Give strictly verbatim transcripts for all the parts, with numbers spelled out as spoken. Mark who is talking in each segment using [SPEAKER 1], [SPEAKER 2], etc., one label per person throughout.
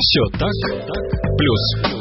[SPEAKER 1] Все так, так, плюс.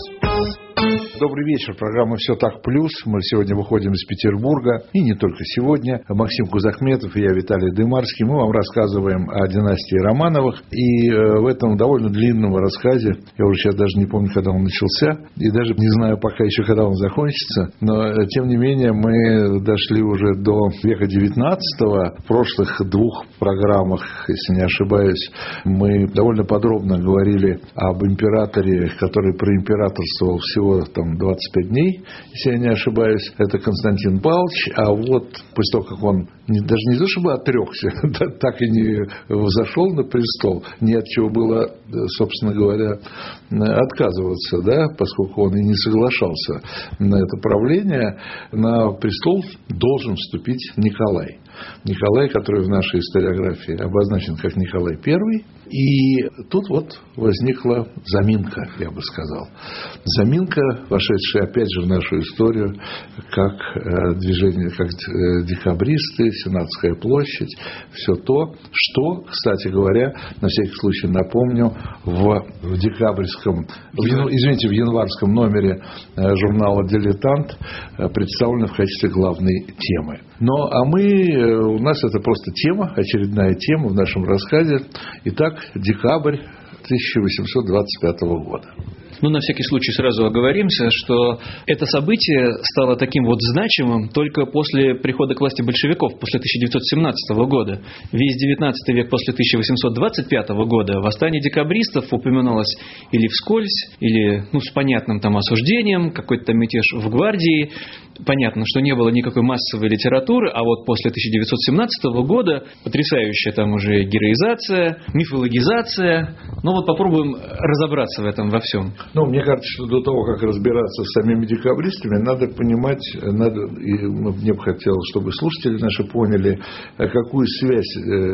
[SPEAKER 2] Добрый вечер. Программа «Все так плюс». Мы сегодня выходим из Петербурга. И не только сегодня. Максим Кузахметов и я, Виталий Дымарский. Мы вам рассказываем о династии Романовых. И в этом довольно длинном рассказе, я уже сейчас даже не помню, когда он начался, и даже не знаю пока еще, когда он закончится, но, тем не менее, мы дошли уже до века девятнадцатого. В прошлых двух программах, если не ошибаюсь, мы довольно подробно говорили об императоре, который проимператорствовал всего там двадцать пять дней, если я не ошибаюсь. Это Константин Павлович. А вот после того, как он не, даже не то чтобы отрекся, так и не взошел на престол, ни от чего было, собственно говоря, отказываться, да, поскольку он и не соглашался на это правление, на престол должен вступить Николай. Николай, который в нашей историографии обозначен как Николай Первый. И тут вот возникла заминка, я бы сказал. Заминка, вошедшая опять же в нашу историю, как движение, как декабристы, Сенатская площадь, все то, что, кстати говоря, на всякий случай напомню, в, в декабрьском, в, извините, в январском номере журнала «Дилетант» представлено в качестве главной темы. Но, а мы, у нас это просто тема, очередная тема в нашем рассказе. Итак, декабрь тысяча восемьсот двадцать пятого года.
[SPEAKER 3] Ну, на всякий случай сразу оговоримся, что это событие стало таким вот значимым только после прихода к власти большевиков, после тысяча девятьсот семнадцатого года. Весь девятнадцатый век после тысяча восемьсот двадцать пятого года восстание декабристов упоминалось или вскользь, или ну, с понятным там осуждением, какой-то там мятеж в гвардии. Понятно, что не было никакой массовой литературы, а вот после тысяча девятьсот семнадцатого года потрясающая там уже героизация, мифологизация. Ну вот попробуем разобраться в этом во всем.
[SPEAKER 2] Ну, мне кажется, что до того, как разбираться с самими декабристами, надо понимать, надо, и мне бы хотелось, чтобы слушатели наши поняли, какую связь,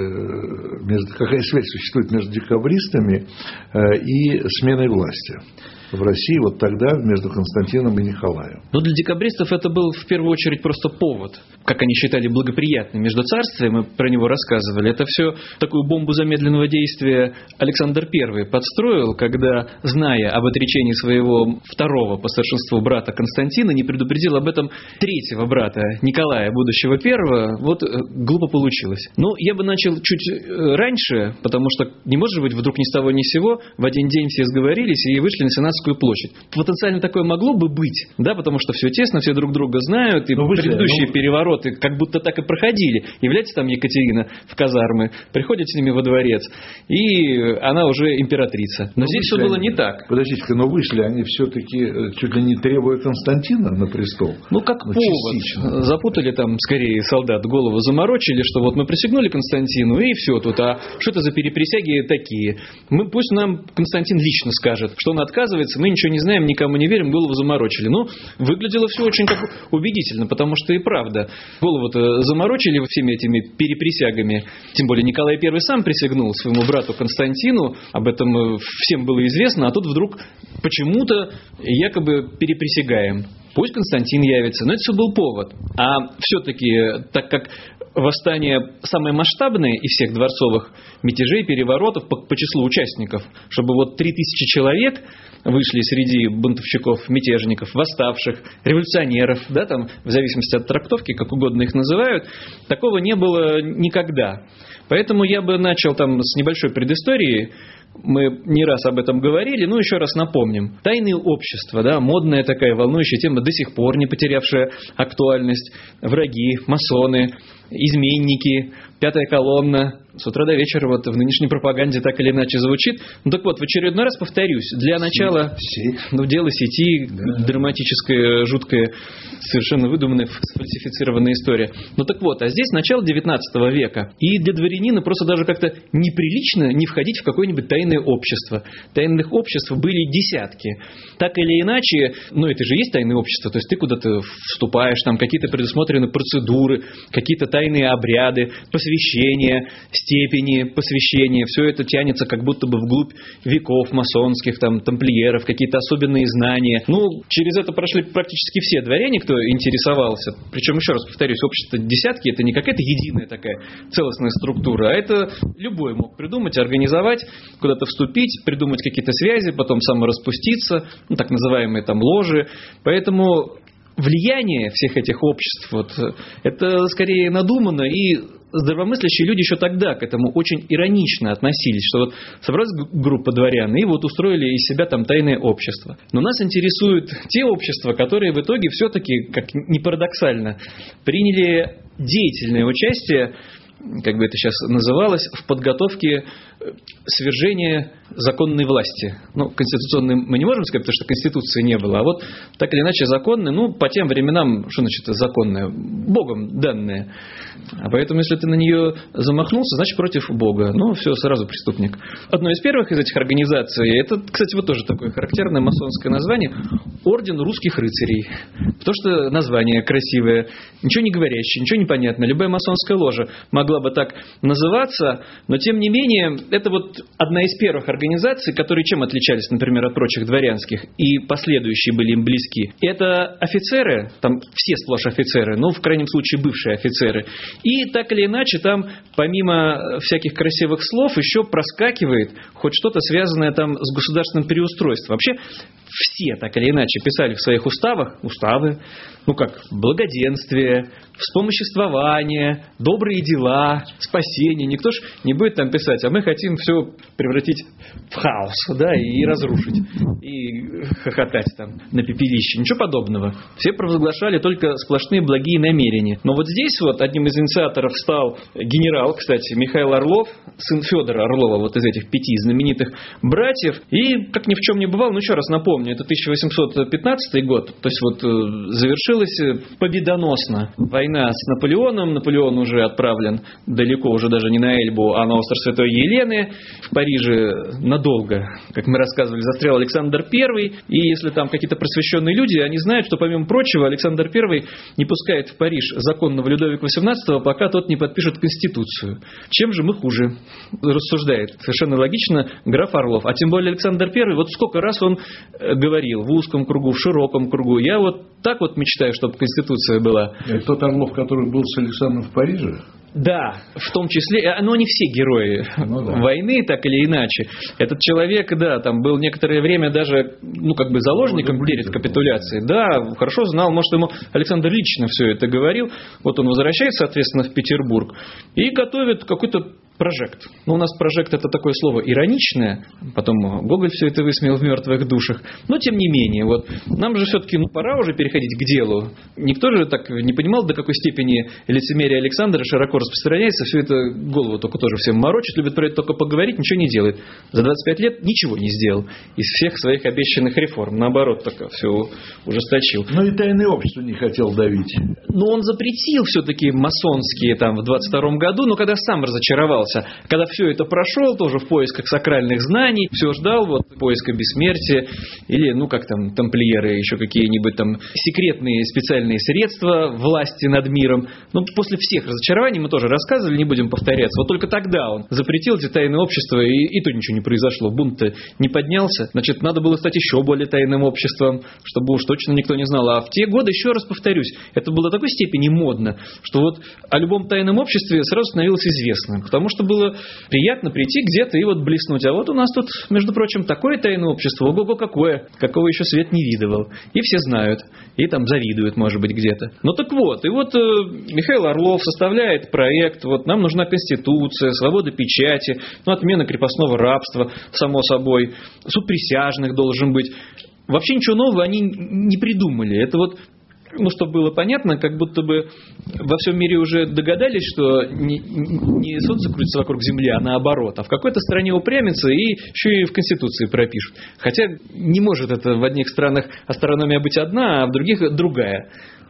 [SPEAKER 2] между, какая связь существует между декабристами и сменой власти в России вот тогда между Константином и Николаем.
[SPEAKER 3] Но для декабристов это был в первую очередь просто повод, как они считали, благоприятный между царствием, мы про него рассказывали. Это все такую бомбу замедленного действия Александр Первый подстроил, когда, зная об отречении своего второго по старшинству брата Константина, не предупредил об этом третьего брата Николая, будущего первого. Вот глупо получилось. Но я бы начал чуть раньше, потому что не может быть вдруг ни с того ни с сего, в один день все сговорились и вышли на Сенатскую площадь. Потенциально такое могло бы быть, да, потому что все тесно, все друг друга знают, и ну, предыдущие ну... перевороты как будто так и проходили. Является там Екатерина в казармы, приходит с ними во дворец, и она уже императрица. Но ну, здесь все было
[SPEAKER 2] они...
[SPEAKER 3] не так.
[SPEAKER 2] Подождите-ка, но вышли они все-таки чуть ли не требуя Константина на престол?
[SPEAKER 3] Ну, как ну, повод. Частично. Запутали там, скорее, солдат, голову заморочили, что вот мы присягнули Константину, и все тут. А что это за переприсяги такие? Мы, пусть нам Константин лично скажет, что он отказывается, мы ничего не знаем, никому не верим, голову заморочили. Ну, выглядело все очень как убедительно, потому что и правда. Голову-то заморочили всеми этими переприсягами. Тем более Николай Первый сам присягнул своему брату Константину, об этом всем было известно, а тут вдруг почему-то якобы переприсягаем. Пусть Константин явится, но это все был повод. А все-таки, так как восстание самое масштабное из всех дворцовых мятежей, переворотов по, по числу участников, чтобы вот три тысячи человек вышли среди бунтовщиков, мятежников, восставших, революционеров, да, там, в зависимости от трактовки, как угодно их называют, такого не было никогда. Поэтому я бы начал там с небольшой предыстории. Мы не раз об этом говорили, но еще раз напомним. Тайные общества, да, модная такая волнующая тема, до сих пор не потерявшая актуальность. Враги, масоны, изменники, пятая колонна. С утра до вечера вот в нынешней пропаганде так или иначе звучит. Ну так вот, в очередной раз повторюсь. Для начала,
[SPEAKER 2] сеть.
[SPEAKER 3] ну, дело сети, да. Драматическая, жуткая, совершенно выдуманная, сфальсифицированная история. Ну так вот, а здесь начало девятнадцатого века. И для дворянина просто даже как-то неприлично не входить в какое-нибудь тайное общество. Тайных обществ были десятки. Так или иначе, ну это же есть тайное общество. То есть ты куда-то вступаешь, там какие-то предусмотрены процедуры, какие-то тайные обряды. По посвящения, степени посвящения. Все это тянется как будто бы вглубь веков масонских, там, тамплиеров, какие-то особенные знания. Ну, через это прошли практически все дворяне, кто интересовался. Причем, еще раз повторюсь, общество десятки – это не какая-то единая такая целостная структура, а это любой мог придумать, организовать, куда-то вступить, придумать какие-то связи, потом самораспуститься, ну, так называемые там ложи. Поэтому влияние всех этих обществ, вот, это скорее надумано, и здравомыслящие люди еще тогда к этому очень иронично относились, что вот собралась группа дворян и вот устроили из себя там тайное общество. Но нас интересуют те общества, которые в итоге все-таки, как ни парадоксально, приняли деятельное участие, как бы это сейчас называлось, в подготовке свержения законной власти. Ну, конституционной мы не можем сказать, потому что конституции не было, а вот так или иначе законной, ну, по тем временам, что значит законная? Богом данная. А поэтому, если ты на нее замахнулся, значит против Бога. Ну, все, сразу преступник. Одно из первых из этих организаций, это, кстати, вот тоже такое характерное масонское название, Орден русских рыцарей. Потому что название красивое, ничего не говорящее, ничего не понятно. Любая масонская ложа могла бы так называться, но тем не менее, это вот одна из первых организаций, которые чем отличались, например, от прочих дворянских, и последующие были им близки. Это офицеры, там все сплошь офицеры, ну, в крайнем случае, бывшие офицеры. И так или иначе, там, помимо всяких красивых слов, еще проскакивает хоть что-то, связанное там с государственным переустройством. Вообще, все так или иначе писали в своих уставах, уставы, ну как, благоденствие, вспомоществование, добрые дела, спасение. Никто ж не будет там писать, а мы хотим все превратить в хаос, да, и разрушить, и хохотать там на пепелище. Ничего подобного. Все провозглашали только сплошные благие намерения. Но вот здесь вот одним из инициаторов стал генерал, кстати, Михаил Орлов, сын Федора Орлова, вот из этих пяти знаменитых братьев. И, как ни в чем не бывало, ну еще раз напомню, это тысяча восемьсот пятнадцатый год, то есть вот завершилась победоносно война с Наполеоном. Наполеон уже отправлен далеко, уже даже не на Эльбу, а на остров Святой Елены. В Париже надолго, как мы рассказывали, застрял Александр Первый. И если там какие-то просвещенные люди, они знают, что, помимо прочего, Александр Первый не пускает в Париж законного Людовика Восемнадцатого, пока тот не подпишет Конституцию. Чем же мы хуже? Рассуждает совершенно логично граф Орлов. А тем более Александр Первый, вот сколько раз он говорил в узком кругу, в широком кругу. Я вот так вот мечтаю, чтобы Конституция была.
[SPEAKER 2] Это тот Орлов, который был с Александром в Париже?
[SPEAKER 3] Да, в том числе, но они все герои ну, да. войны, так или иначе. Этот человек, да, там был некоторое время даже, ну, как бы заложником ну, перед капитуляцией. Да, хорошо знал, может, ему Александр лично все это говорил. Вот он возвращается, соответственно, в Петербург и готовит какой-то прожект. Ну, у нас прожект — это такое слово ироничное, потом Гоголь все это высмеял в «Мертвых душах». Но, тем не менее, вот нам же все-таки ну, пора уже переходить к делу. Никто же так не понимал, до какой степени лицемерие Александра широко распространяется. Все это голову только тоже всем морочит, любит про это только поговорить, ничего не делает. За двадцать пять лет ничего не сделал из всех своих обещанных реформ. Наоборот, только все ужесточил.
[SPEAKER 2] Но и тайное общество не хотел давить.
[SPEAKER 3] Но он запретил все-таки масонские там в двадцать втором году, но когда сам разочаровался, когда все это прошел, тоже в поисках сакральных знаний, все ждал вот поиска бессмертия или, ну, как там, тамплиеры, еще какие-нибудь там секретные специальные средства власти над миром. Но после всех разочарований мы тоже рассказывали, не будем повторяться. Вот только тогда он запретил эти тайные общества, и, и то ничего не произошло. Бунт-то не поднялся. Значит, надо было стать еще более тайным обществом, чтобы уж точно никто не знал. А в те годы, еще раз повторюсь, это было до такой степени модно, что вот о любом тайном обществе сразу становилось известно. Потому что было приятно прийти где-то и вот блеснуть. А вот у нас тут, между прочим, такое тайное общество, ого-го какое, какого еще свет не видывал. И все знают, и там завидуют, может быть, где-то. Ну так вот, и вот э, Михаил Орлов составляет проект, вот нам нужна Конституция, свобода печати, ну, отмена крепостного рабства, само собой, суд присяжных должен быть. Вообще ничего нового они не придумали. Это вот, ну, чтобы было понятно, как будто бы во всем мире уже догадались, что не, не Солнце крутится вокруг Земли, а наоборот. А в какой-то стране упрямятся и еще и в Конституции пропишут. Хотя не может это в одних странах астрономия быть одна, а в других другая.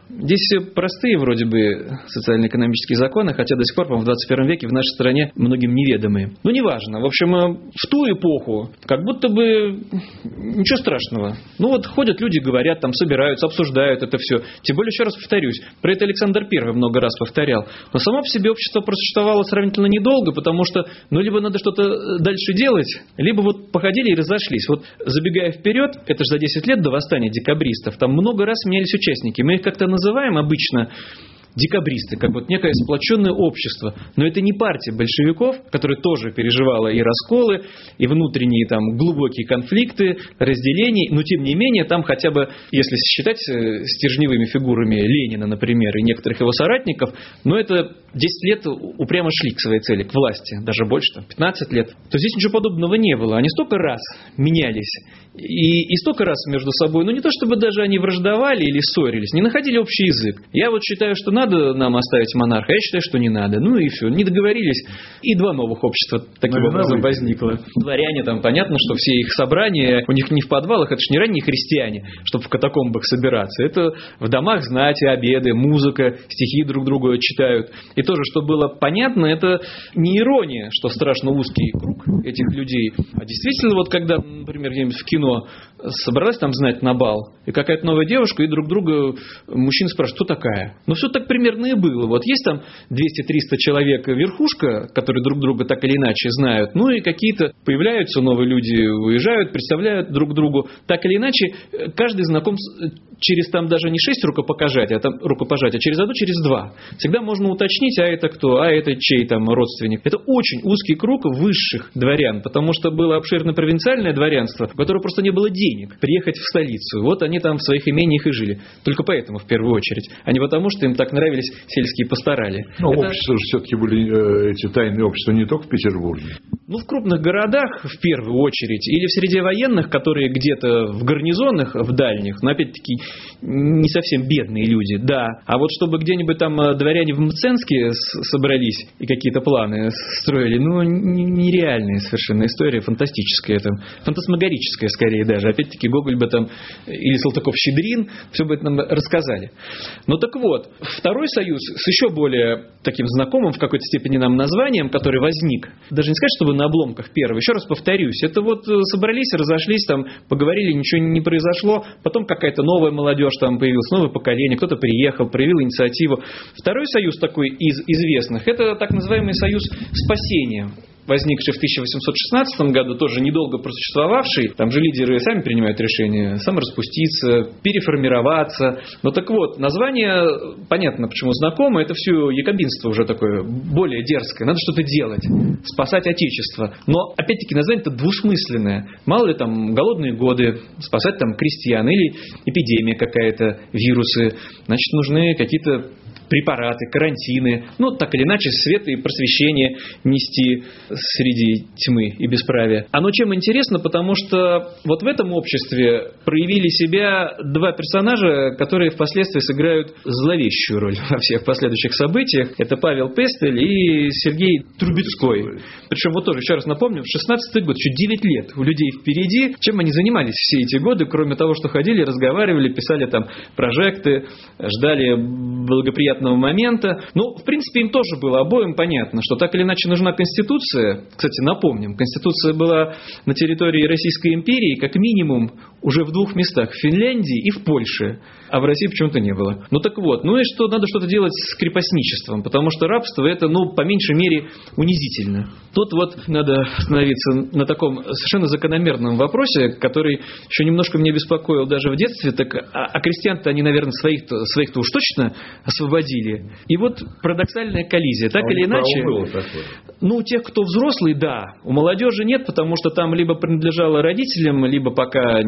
[SPEAKER 3] Здесь все простые вроде бы социально-экономические законы, хотя до сих пор, по-моему, в двадцать первом веке в нашей стране многим неведомые. Ну, неважно. В общем, в ту эпоху как будто бы ничего страшного. Ну, вот ходят люди, говорят, там собираются, обсуждают это все. Тем более, еще раз повторюсь, про это Александр Первый много раз повторял. Но само по себе общество просуществовало сравнительно недолго, потому что, ну, либо надо что-то дальше делать, либо вот походили и разошлись. Вот забегая вперед, это же за десять лет до восстания декабристов, там много раз менялись участники. Мы их как-то называем обычно декабристы, как вот некое сплоченное общество. Но это не партия большевиков, которая тоже переживала и расколы, и внутренние там глубокие конфликты, разделения. Но тем не менее, там хотя бы, если считать стержневыми фигурами Ленина, например, и некоторых его соратников, но это десять лет упрямо шли к своей цели, к власти, даже больше, там, пятнадцать лет, то здесь ничего подобного не было. Они столько раз менялись, и, и столько раз между собой, ну не то чтобы даже они враждовали или ссорились, не находили общий язык. Я вот считаю, что надо нам оставить монарха, я считаю, что не надо. Ну и все, не договорились. И два новых общества таким
[SPEAKER 2] ну,
[SPEAKER 3] образом возникло. Дворяне там, понятно, что все их собрания, у них не в подвалах, это же не ранние христиане, чтобы в катакомбах собираться. Это в домах знати, обеды, музыка, стихи друг другу читают. И тоже, что было понятно, это не ирония, что страшно узкий круг этих людей, а действительно, вот когда, например, где-нибудь в кино собралась там знать на бал, и какая-то новая девушка, и друг друга мужчина спрашивает, кто такая? Ну, все так примерно и было. Вот есть там двести-триста человек верхушка, которые друг друга так или иначе знают, ну и какие-то появляются новые люди, уезжают, представляют друг другу. Так или иначе, каждый знаком через там даже не шесть рукопожатий, а там рукопожатия, а через одно, через два. Всегда можно уточнить, а это кто, а это чей там родственник. Это очень узкий круг высших дворян, потому что было обширное провинциальное дворянство, у которого просто не было денег приехать в столицу. Вот они там в своих имениях и жили. Только поэтому, в первую очередь, а не потому, что им так нравились сельские пасторали.
[SPEAKER 2] Но
[SPEAKER 3] это...
[SPEAKER 2] общества же все-таки были, эти тайные общества не только в Петербурге.
[SPEAKER 3] Ну, в крупных городах, в первую очередь, или в среде военных, которые где-то в гарнизонах, в дальних, но, опять-таки, не совсем бедные люди, да. А вот чтобы где-нибудь там дворяне в Мценске собрались и какие-то планы строили, ну, нереальная совершенно история, фантастическая, это, фантасмагорическая скорее даже. Опять-таки, Гоголь бы там, или Салтыков-Щедрин, все бы это нам рассказали. Ну, так вот, второй союз с еще более таким знакомым в какой-то степени нам названием, который возник, даже не сказать, чтобы на обломках первого, еще раз повторюсь, это вот собрались, разошлись, там, поговорили, ничего не произошло, потом какая-то новая молодежь там появилась, новое поколение, кто-то приехал, проявил инициативу. Второй союз такой из известных, это так называемый союз спасения, возникший в тысяча восемьсот шестнадцатом году, тоже недолго просуществовавший. Там же лидеры сами принимают решение самораспуститься, переформироваться. Но так вот, название, понятно, почему знакомо, это все якобинство уже такое, более дерзкое. Надо что-то делать, спасать Отечество. Но, опять-таки, название-то двусмысленное. Мало ли там голодные годы, спасать там крестьян, или эпидемия какая-то, вирусы. Значит, нужны какие-то препараты, карантины, ну, так или иначе, свет и просвещение нести среди тьмы и бесправия. Оно чем интересно, потому что вот в этом обществе проявили себя два персонажа, которые впоследствии сыграют зловещую роль во всех последующих событиях. Это Павел Пестель и Сергей Трубецкой. Причем, вот тоже, еще раз напомню, шестнадцатый год, еще девять лет у людей впереди. Чем они занимались все эти годы, кроме того, что ходили, разговаривали, писали там прожекты, ждали благоприятного момента. Ну, в принципе, им тоже было обоим понятно, что так или иначе нужна Конституция. Кстати, напомним, Конституция была на территории Российской империи как минимум уже в двух местах, в Финляндии и в Польше, а в России почему-то не было. Ну так вот, ну и что надо что-то делать с крепостничеством, потому что рабство это, ну, по меньшей мере, унизительно. Тут вот надо остановиться на таком совершенно закономерном вопросе, который еще немножко меня беспокоил даже в детстве, так а, а крестьян-то они, наверное, своих-то, своих-то уж точно освободили. И вот парадоксальная коллизия, так а или иначе, ну, у тех, кто взрослый, да, у молодежи нет, потому что там либо принадлежало родителям, либо пока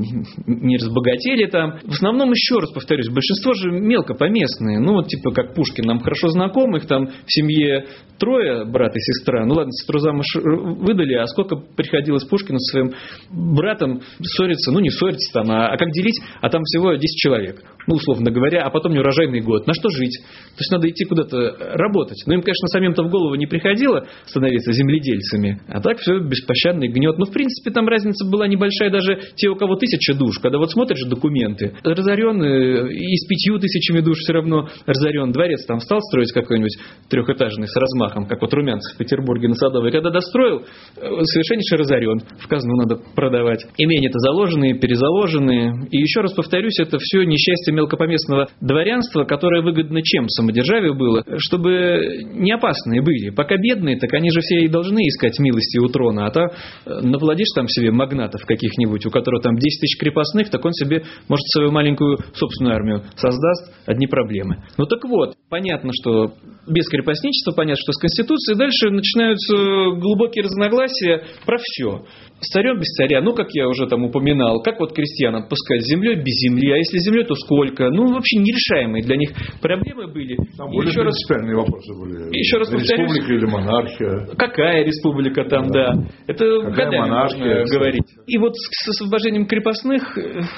[SPEAKER 3] не разбогатели там. В основном, еще раз повторюсь, большинство же мелкопоместные, ну, вот типа как Пушкин, нам хорошо знакомых, там в семье трое, брат и сестра, ну ладно, сестру замуж выдали, а сколько приходилось Пушкину со своим братом ссориться, ну не ссориться там, а, а как делить, а там всего десять человек, ну условно говоря, а потом неурожайный год, на что жить? жить. То есть надо идти куда-то работать. Но им, конечно, самим-то в голову не приходило становиться земледельцами. А так все беспощадный гнет. Ну, в принципе, там разница была небольшая даже те, у кого тысяча душ. Когда вот смотришь документы, разорен и с пятью тысячами душ все равно разорен. Дворец там стал строить какой-нибудь трехэтажный с размахом, как вот Румянцев в Петербурге на Садовой. Когда достроил, совершеннейше разорен. В казну надо продавать. Имения-то заложенные, перезаложенные. И еще раз повторюсь, это все несчастье мелкопоместного дворянства, которое выгодно чем самодержавию было, чтобы не опасные были. Пока бедные, так они же все и должны искать милости у трона. А то навладишь там себе магнатов каких-нибудь, у которого там десять тысяч крепостных, так он себе, может, свою маленькую собственную армию создаст. Одни проблемы. Ну так вот, понятно, что без крепостничества, понятно, что с Конституцией дальше начинаются глубокие разногласия про все. С царем, без царя, ну, как я уже там упоминал, как вот крестьян отпускать с землей, без земли, а если землей, то сколько? Ну, вообще нерешаемые для них проблемы были.
[SPEAKER 2] Там более
[SPEAKER 3] еще
[SPEAKER 2] принципиальные
[SPEAKER 3] раз,
[SPEAKER 2] вопросы были.
[SPEAKER 3] Еще раз повторюсь,
[SPEAKER 2] республика или монархия?
[SPEAKER 3] Какая республика там, да. да. Это
[SPEAKER 2] какая
[SPEAKER 3] годами
[SPEAKER 2] монархия,
[SPEAKER 3] можно говорить. И вот с освобождением крепостных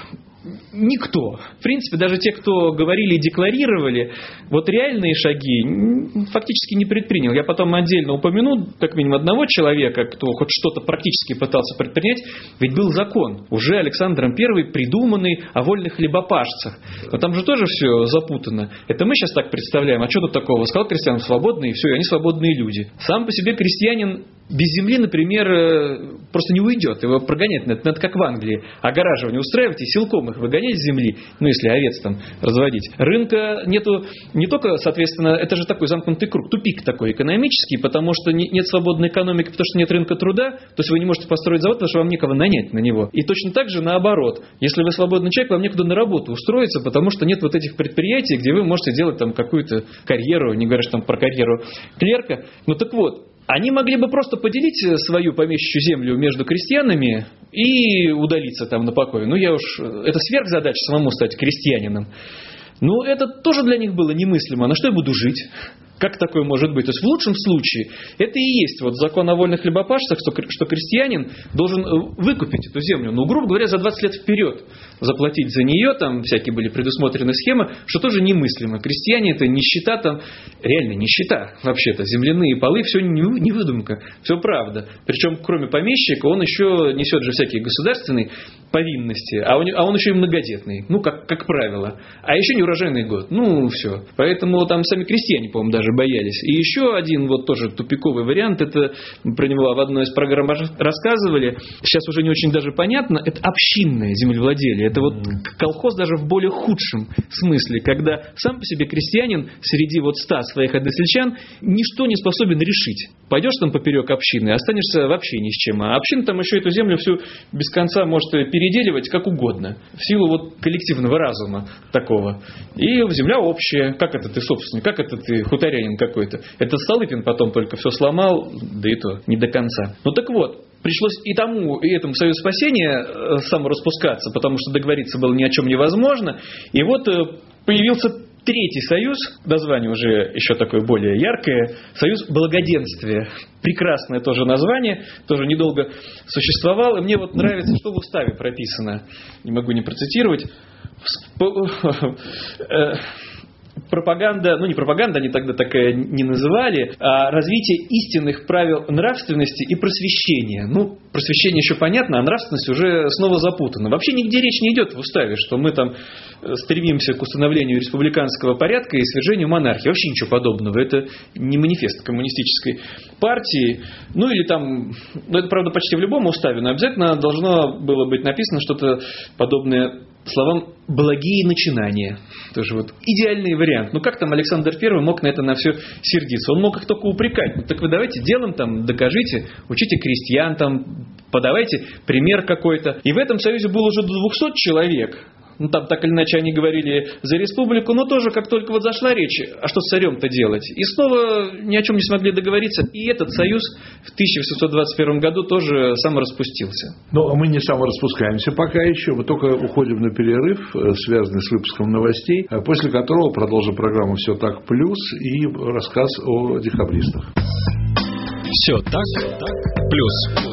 [SPEAKER 3] никто. В принципе, даже те, кто говорили и декларировали, вот реальные шаги фактически не предпринял. Я потом отдельно упомяну, как минимум, одного человека, кто хоть что-то практически пытался предпринять. Ведь был закон, уже Александром Первым придуманный о вольных хлебопашцах. Но там же тоже все запутано. Это мы сейчас так представляем. А что тут такого? Сказал крестьянам свободные, и все, и они свободные люди. Сам по себе крестьянин без земли, например, просто не уйдет. Его прогонять надо, надо как в Англии. Огораживание устраивать и силком их выгонять с земли. Ну, если овец там разводить. Рынка нету не только, соответственно, это же такой замкнутый круг, тупик такой экономический, потому что нет свободной экономики, потому что нет рынка труда, то есть вы не можете построить завод, потому что вам некого нанять на него. И точно так же наоборот. Если вы свободный человек, вам некуда на работу устроиться, потому что нет вот этих предприятий, где вы можете делать там какую-то карьеру, не говоришь там про карьеру клерка. Ну так вот, они могли бы просто поделить свою помещичью землю между крестьянами и удалиться там на покой. Ну, я уж... Это сверхзадача самому стать крестьянином. Ну, это тоже для них было немыслимо. На что я буду жить? Как такое может быть? То есть в лучшем случае это и есть вот закон о вольных хлебопашцах, что, что крестьянин должен выкупить эту землю, ну, грубо говоря, за двадцать лет вперед заплатить за нее, там всякие были предусмотрены схемы, что тоже немыслимо. Крестьяне это нищета, там реально нищета вообще-то, земляные полы, все не, не выдумка, все правда. Причем кроме помещика он еще несет же всякие государственные повинности, а он, а он еще и многодетный, ну, как, как правило. А еще неурожайный год, ну, все. Поэтому там сами крестьяне, по-моему, даже боялись. И еще один вот тоже тупиковый вариант, это про него в одной из программ рассказывали, сейчас уже не очень даже понятно, это общинное землевладелие. Это вот колхоз даже в более худшем смысле, когда сам по себе крестьянин среди вот ста своих односельчан ничто не способен решить. Пойдешь там поперек общины, останешься вообще ни с чем. А община там еще эту землю всю без конца может переделивать как угодно, в силу вот коллективного разума такого. И земля общая. Как это ты собственник? Как это ты хуторянин какой-то? Это Столыпин потом только все сломал, да и то не до конца. Ну так вот, пришлось и тому, и этому Союзу спасения самораспускаться, потому что договориться было ни о чем невозможно. И вот появился третий союз, название уже еще такое более яркое, союз благоденствия. Прекрасное тоже название, тоже недолго существовал. И мне вот нравится, что в уставе прописано. Не могу не процитировать. Пропаганда, ну не пропаганда, они тогда такая не называли, а развитие истинных правил нравственности и просвещения. Ну, просвещение еще понятно, а нравственность уже снова запутана. Вообще нигде речь не идет в уставе, что мы там стремимся к установлению республиканского порядка и свержению монархии. Вообще ничего подобного. Это не манифест коммунистической партии. Ну или там, ну это правда почти в любом уставе, но обязательно должно было быть написано что-то подобное словам «благие начинания». Тоже вот идеальный вариант. Ну как там Александр Первый мог на это на все сердиться? Он мог их только упрекать. Ну так вы давайте делом там докажите, учите крестьян там, подавайте пример какой-то. И в этом союзе было уже до двухсот человек. Ну, там так или иначе они говорили за республику, но тоже как только вот зашла речь, а что с царем-то делать? И снова ни о чем не смогли договориться. И этот союз в тысяча восемьсот двадцать первом году тоже самораспустился.
[SPEAKER 2] Но мы не самораспускаемся пока еще. Мы только уходим на перерыв, связанный с выпуском новостей, после которого продолжим программу «Все так плюс» и рассказ о декабристах.
[SPEAKER 1] Все так, так плюс.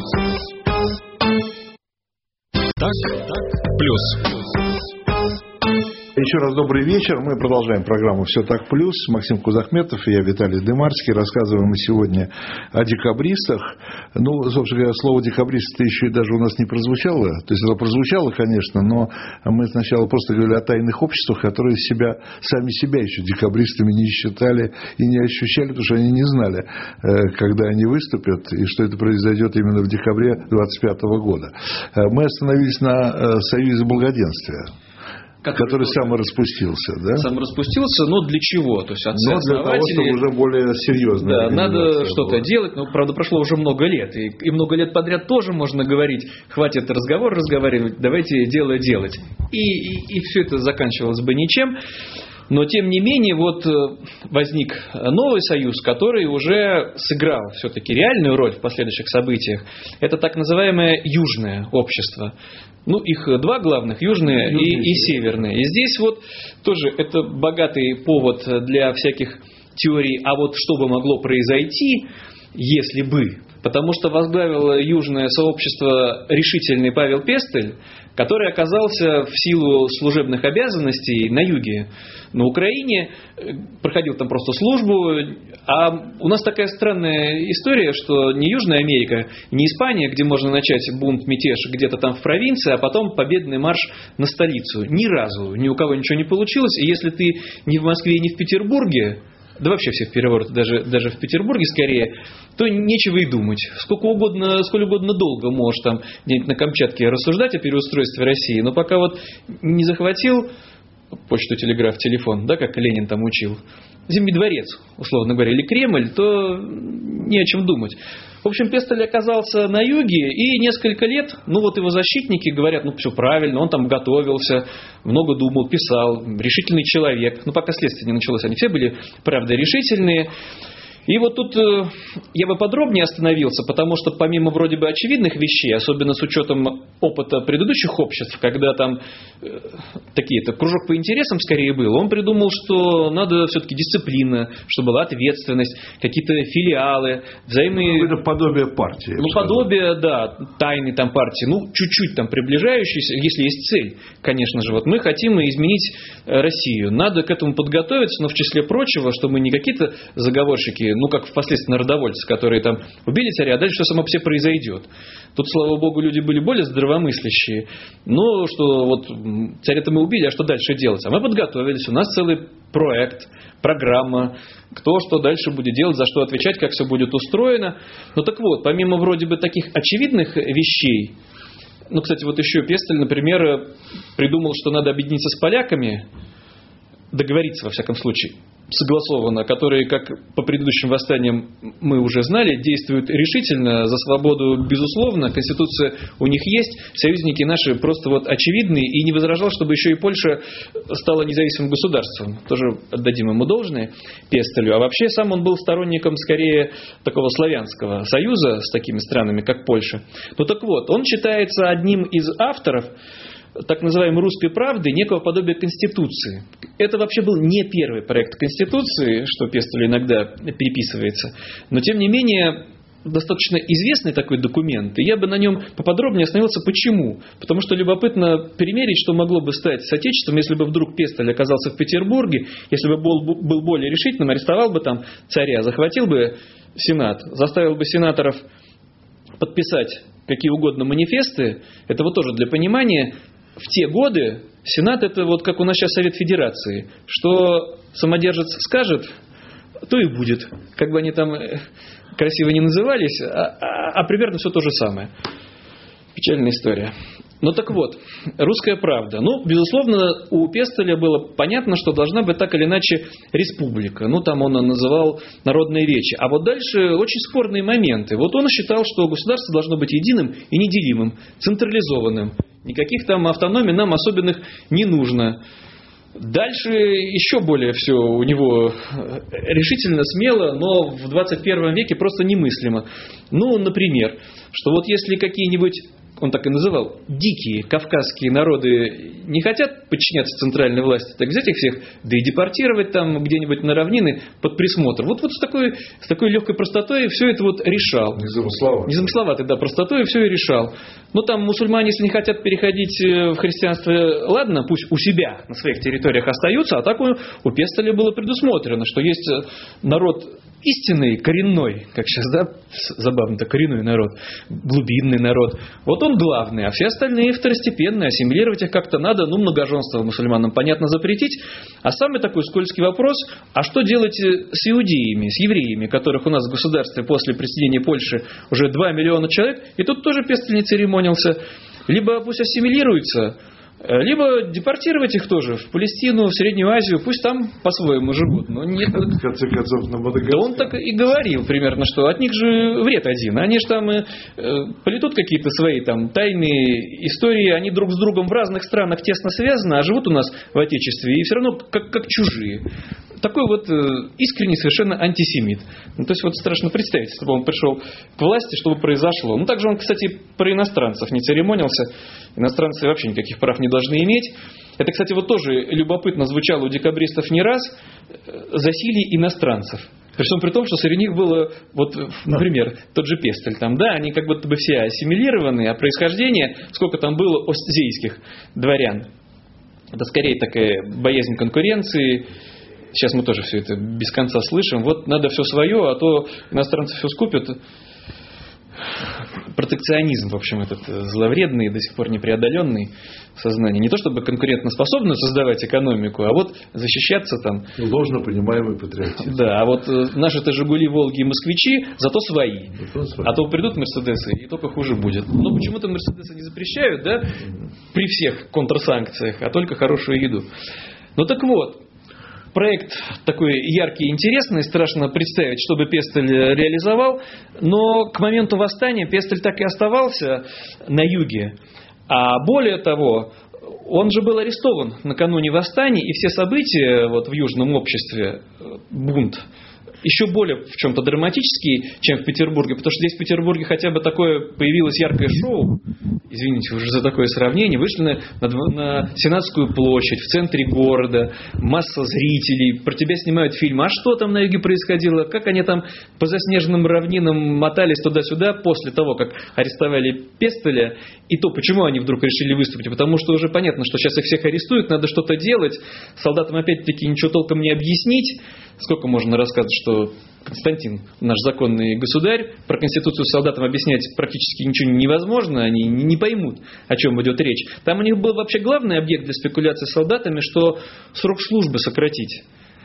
[SPEAKER 1] Так, так плюс.
[SPEAKER 2] Еще раз добрый вечер. Мы продолжаем программу «Все так плюс». Максим Кузахметов и я, Виталий Дымарский. Рассказываем мы сегодня о декабристах. Ну, собственно говоря, слово «декабристы» еще и даже у нас не прозвучало. То есть, оно прозвучало, конечно, но мы сначала просто говорили о тайных обществах, которые себя, сами себя еще декабристами не считали и не ощущали, потому что они не знали, когда они выступят и что это произойдет именно в декабре двадцать пятого года. Мы остановились на Союзе благоденствия, который, который сам распустился, да?
[SPEAKER 3] Сам распустился, но для чего? То есть отцы основатели...
[SPEAKER 2] Для того, чтобы уже более серьезно.
[SPEAKER 3] Да, надо что-то была. делать, но, правда, прошло уже много лет, и, и много лет подряд тоже можно говорить, хватит разговор разговаривать, давайте дело делать. И, и, и все это заканчивалось бы ничем. Но, тем не менее, вот возник новый союз, который уже сыграл все-таки реальную роль в последующих событиях. Это так называемое Южное общество. Ну, их два главных, южные и, и северные. И здесь вот тоже это богатый повод для всяких теорий, а вот что бы могло произойти, если бы. Потому что возглавил южное сообщество решительный Павел Пестель, который оказался в силу служебных обязанностей на юге, на Украине, проходил там просто службу. А у нас такая странная история, что не Южная Америка, не Испания, где можно начать бунт, мятеж где-то там в провинции, а потом победный марш на столицу. Ни разу ни у кого ничего не получилось. И если ты не в Москве, не в Петербурге, да вообще все в переворот, даже, даже в Петербурге скорее, то нечего и думать. Сколько угодно, сколь угодно долго можешь там где-нибудь на Камчатке рассуждать о переустройстве России, но пока вот не захватил почту, телеграф, телефон, да, как Ленин там учил, Зимний дворец, условно говоря, или Кремль, то не о чем думать. В общем, Пестель оказался на юге, и несколько лет, ну вот его защитники говорят, ну все правильно, он там готовился, много думал, писал, решительный человек. Ну пока следствие не началось, они все были, правда, решительные. И вот тут э, я бы подробнее остановился, потому что помимо вроде бы очевидных вещей, особенно с учетом опыта предыдущих обществ, когда там э, такие, это кружок по интересам скорее был, он придумал, что надо все-таки дисциплина, чтобы была ответственность, какие-то филиалы, взаимные...
[SPEAKER 2] Это подобие партии.
[SPEAKER 3] Ну, подобие, да, тайны там партии, ну, чуть-чуть там приближающиеся, если есть цель, конечно же. Вот мы хотим изменить Россию, надо к этому подготовиться, но в числе прочего, что мы не какие-то заговорщики, ну, как впоследствии народовольцы, которые там убили царя, а дальше все само по себе произойдет. Тут, слава богу, люди были более здравомыслящие. Но что вот царя-то мы убили, а что дальше делать? А мы подготовились, у нас целый проект, программа, кто что дальше будет делать, за что отвечать, как все будет устроено. Ну так вот, помимо вроде бы таких очевидных вещей, ну, кстати, вот еще Пестель, например, придумал, что надо объединиться с поляками, договориться, во всяком случае, согласованно, которые, как по предыдущим восстаниям мы уже знали, действуют решительно, за свободу безусловно, Конституция у них есть, союзники наши просто вот очевидные, и не возражал, чтобы еще и Польша стала независимым государством. Тоже отдадим ему должное Пестелю. А вообще сам он был сторонником скорее такого славянского союза с такими странами, как Польша. Ну так вот, он считается одним из авторов так называемой «Русской правды» некого подобия Конституции. Это вообще был не первый проект Конституции, что Пестелю иногда переписывается, но тем не менее достаточно известный такой документ, и я бы на нем поподробнее остановился. Почему? Потому что любопытно примерить, что могло бы стать с Отечеством, если бы вдруг Пестель оказался в Петербурге, если бы был, был более решительным, арестовал бы там царя, захватил бы Сенат, заставил бы сенаторов подписать какие угодно манифесты. Это вот тоже для понимания. В те годы Сенат — это вот как у нас сейчас Совет Федерации. Что самодержец скажет, то и будет. Как бы они там красиво не назывались, а, а, а примерно все то же самое. Печальная история. Ну так вот, «Русская правда». Ну, безусловно, у Пестеля было понятно, что должна быть так или иначе республика. Ну, там он называл народные речи. А вот дальше очень спорные моменты. Вот он считал, что государство должно быть единым и неделимым, централизованным. Никаких там автономий нам особенных не нужно. Дальше еще более все у него решительно, смело, но в двадцать первом веке просто немыслимо. Ну, например, что вот если какие-нибудь, он так и называл, дикие кавказские народы не хотят подчиняться центральной власти, так взять их всех, да и депортировать там где-нибудь на равнины под присмотр. Вот, вот с, такой, с такой легкой простотой все это вот решал.
[SPEAKER 2] Незамысловато.
[SPEAKER 3] Незамысловато, да, простотой все и решал. Ну, там мусульмане, если не хотят переходить в христианство, ладно, пусть у себя на своих территориях остаются, а так у, у Пестеля было предусмотрено, что есть народ истинный, коренной, как сейчас, да, забавно-то, коренной народ, глубинный народ. Вот он главный, а все остальные второстепенные, ассимилировать их как-то надо, ну, многоженство мусульманам, понятно, запретить. А самый такой скользкий вопрос, а что делать с иудеями, с евреями, которых у нас в государстве после присоединения Польши уже два миллиона человек, и тут тоже Пестель не церемонился. Либо пусть ассимилируются, либо депортировать их тоже в Палестину, в Среднюю Азию, пусть там по-своему живут. Но нет,
[SPEAKER 2] в конце концов, на Мадагаскар.
[SPEAKER 3] Да он так и говорил примерно, что от них же вред один. Они же там э, плетут какие-то свои там тайные истории, они друг с другом в разных странах тесно связаны, а живут у нас в Отечестве и все равно как, как чужие. Такой вот э, искренний совершенно антисемит. Ну, то есть вот страшно представить, если бы он пришел к власти, что бы произошло. Ну, также он, кстати, про иностранцев не церемонился. Иностранцы вообще никаких прав не должны иметь. Это, кстати, вот тоже любопытно звучало у декабристов не раз. Засилие иностранцев. Причем при том, что среди них было, вот, например, тот же Пестель. Там, да, они как будто бы все ассимилированы, а происхождение, сколько там было остзейских дворян. Это скорее такая боязнь конкуренции. Сейчас мы тоже все это без конца слышим. Вот надо все свое, а то иностранцы все скупят. Протекционизм, в общем, этот зловредный, до сих пор непреодоленный в сознании. Не то чтобы конкурентоспособную создавать экономику, а вот защищаться там.
[SPEAKER 2] Ложно понимаемый патриотизм.
[SPEAKER 3] Да, а вот наши-то «Жигули», «Волги» и «Москвичи» зато свои.
[SPEAKER 2] Зато свои.
[SPEAKER 3] А то придут «Мерседесы» и только хуже будет. Но почему-то «Мерседесы» не запрещают, да, при всех контрсанкциях, а только хорошую еду. Ну так вот. Проект такой яркий и интересный, страшно представить, что бы Пестель реализовал, но к моменту восстания Пестель так и оставался на юге. А более того, он же был арестован накануне восстания, и все события вот в южном обществе, бунт, еще более в чем-то драматические, чем в Петербурге, потому что здесь в Петербурге хотя бы такое появилось яркое шоу, извините уже за такое сравнение, вышли на, на, на Сенатскую площадь, в центре города, масса зрителей, про тебя снимают фильм, а что там на юге происходило, как они там по заснеженным равнинам мотались туда-сюда после того, как арестовали Пестеля, и то, почему они вдруг решили выступить, потому что уже понятно, что сейчас их всех арестуют, надо что-то делать, солдатам опять-таки ничего толком не объяснить, сколько можно рассказывать, что Константин, наш законный государь, про Конституцию солдатам объяснять практически ничего невозможно, они не поймут, о чем идет речь. Там у них был вообще главный объект для спекуляции с солдатами, что срок службы сократить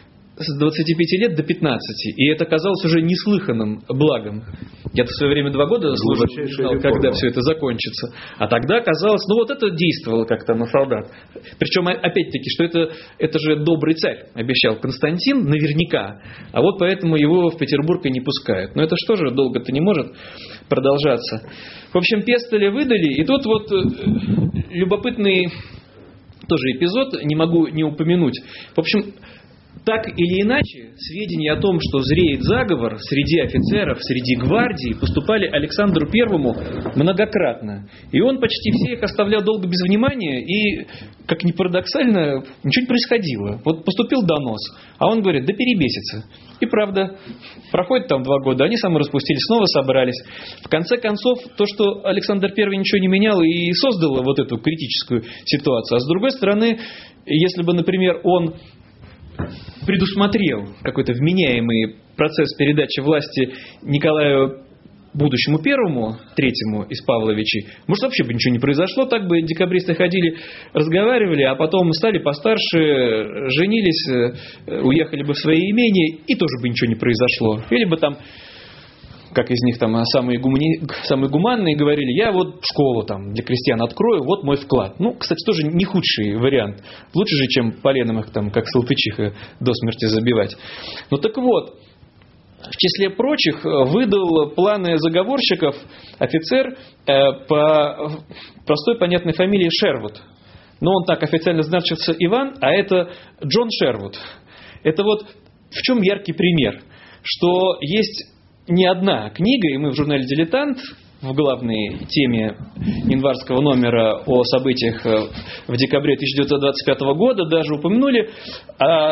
[SPEAKER 3] с двадцати пяти лет до пятнадцати. И это казалось уже неслыханным благом. Я-то в свое время два года служил, не знал, когда все это закончится. А тогда казалось, ну вот это действовало как-то на солдат. Причем, опять-таки, что это, это же добрый царь, обещал Константин, наверняка. А вот поэтому его в Петербург и не пускают. Но это что же, долго-то не может продолжаться. В общем, Пестеля выдали. И тут вот любопытный тоже эпизод, не могу не упомянуть. В общем, так или иначе, сведения о том, что зреет заговор среди офицеров, среди гвардии, поступали Александру Первому многократно. И он почти все их оставлял долго без внимания, и, как ни парадоксально, ничего не происходило. Вот поступил донос, а он говорит, да перебесится. И правда, проходит там два года, они самораспустились, снова собрались. В конце концов, то, что Александр Первый ничего не менял, и создало вот эту критическую ситуацию. А с другой стороны, если бы, например, он предусмотрел какой-то вменяемый процесс передачи власти Николаю будущему первому, третьему из Павловичей, может, вообще бы ничего не произошло, так бы декабристы ходили, разговаривали, а потом стали постарше, женились, уехали бы в свои имения, и тоже бы ничего не произошло. Или бы там, как из них там самые, гумани... самые гуманные говорили, я вот школу там для крестьян открою, вот мой вклад. Ну, кстати, тоже не худший вариант. Лучше же, чем поленом их там, как салтычиха, до смерти забивать. Ну так вот, в числе прочих выдал планы заговорщиков офицер э, по простой понятной фамилии Шервуд. Но он так официально значится Иван, а это Джон Шервуд. Это вот в чем яркий пример, что есть не одна книга, и мы в журнале «Дилетант» в главной теме январского номера о событиях в декабре тысяча девятьсот двадцать пятого года даже упомянули о,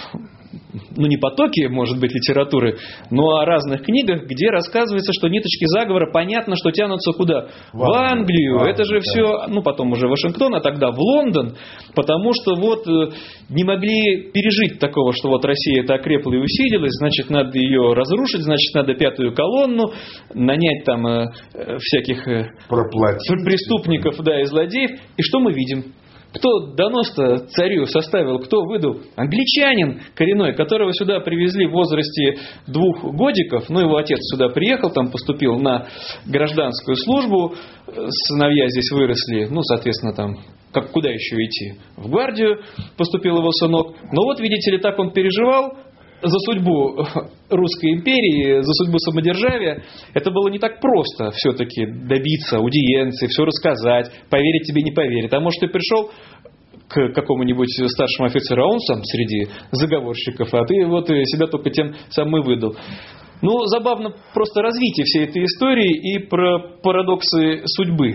[SPEAKER 3] ну не потоке, может быть, литературы, но о разных книгах, где рассказывается, что ниточки заговора, понятно, что тянутся куда? В, в Англию. В Англию. Это же да. все, ну потом уже Вашингтон, а тогда в Лондон, потому что вот не могли пережить такого, что вот Россия это окрепла и усилилась, значит, надо ее разрушить, значит, надо пятую колонну, нанять там э, всяких э, преступников, да, и злодеев. И что мы видим? Кто донос-то царю составил, кто выдал? Англичанин коренной, которого сюда привезли в возрасте двух годиков. Ну, его отец сюда приехал, там поступил на гражданскую службу. Сыновья здесь выросли, ну, соответственно, там, как, куда еще идти? В гвардию поступил его сынок. Но вот, видите ли, так он переживал за судьбу Русской империи, за судьбу самодержавия. Это было не так просто все-таки добиться аудиенции, все рассказать, поверить тебе не поверит. А может, ты пришел к какому-нибудь старшему офицеру, а он сам среди заговорщиков, а ты вот себя только тем самым и выдал. Ну, забавно просто развитие всей этой истории и про парадоксы судьбы.